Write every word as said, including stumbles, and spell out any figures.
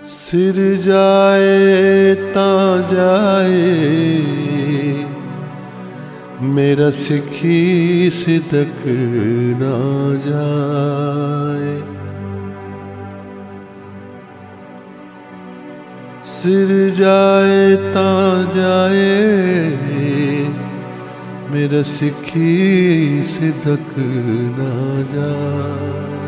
सिर जाए तां जाए, मेरा सिखी सिदक ना जाए। सिर जाए तां जाए, मेरा सिखी सिदक ना जाए।